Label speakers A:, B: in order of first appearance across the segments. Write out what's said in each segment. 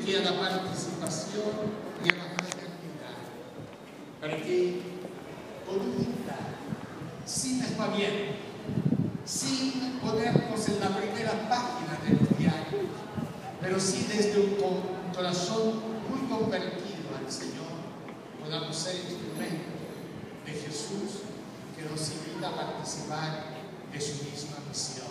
A: que a la participación y a la fraternidad, para que con humildad, sin espaviento, sin ponernos en la primera página de los diarios, pero sí desde un corazón muy convertido al Señor, podamos ser instrumentos de Jesús que nos invita a participar de su misma misión.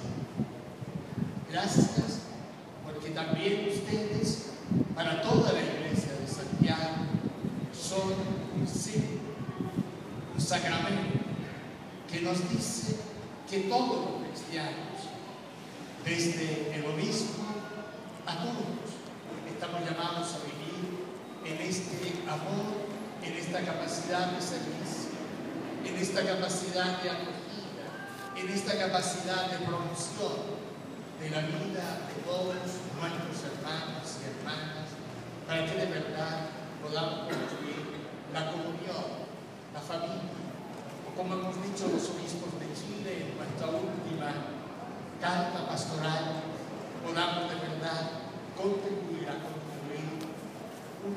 A: Gracias, porque también ustedes, para toda la Iglesia de Santiago, son un signo, un sacramento que nos dice que todos los cristianos, desde el obispo a todos, estamos llamados a vivir en este amor, en esta capacidad de servicio, en esta capacidad de acogida, en esta capacidad de promoción de la vida de todos nuestros hermanos y hermanas, para que de verdad podamos construir la comunión, la familia, o como hemos dicho los obispos de Chile en nuestra última carta pastoral, podamos de verdad contribuir a construir un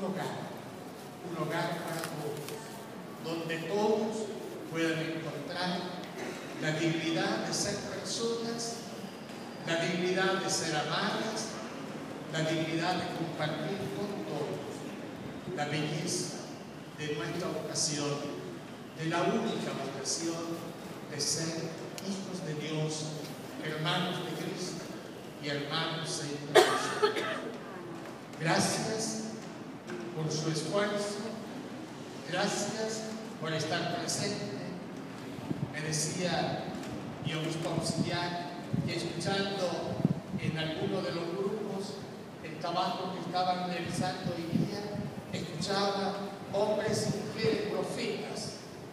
A: hogar para todos, donde todos puedan encontrar la dignidad de ser personas, la dignidad de ser amadas, la dignidad de compartir con todos la belleza de nuestra vocación, de la única vocación de ser hijos de Dios, hermanos de Cristo y hermanos en Cristo. Gracias por su esfuerzo, gracias por estar presente. Me decía mi obispo auxiliar que escuchando en alguno de los grupos el trabajo que estaban realizando hoy día, escuchaba hombres y mujeres profetas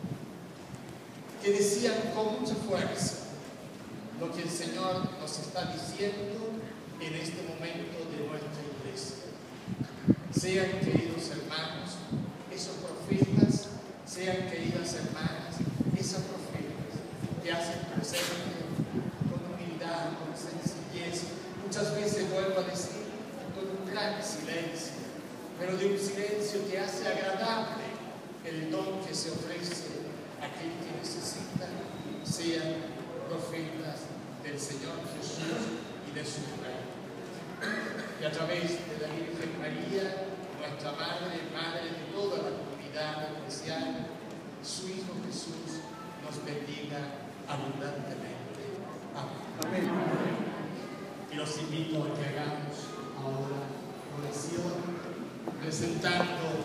A: que decían con mucha fuerza lo que el Señor nos está diciendo en este momento de nuestra iglesia. Sean, queridos hermanos, esos profetas, sean, queridas hermanas, esas profetas que hacen presente con humildad, con sencillez, muchas veces, vuelvo a decir, con un gran silencio, pero de un silencio que hace agradable el don que se ofrece a aquel que necesita, sean profetas del Señor Jesús y de su reino. Y a través de la Virgen María, nuestra Madre, Madre de toda la comunidad eclesial, su Hijo Jesús nos bendiga abundantemente. Amén. Amén. Y los invito a que hagamos ahora oración, presentando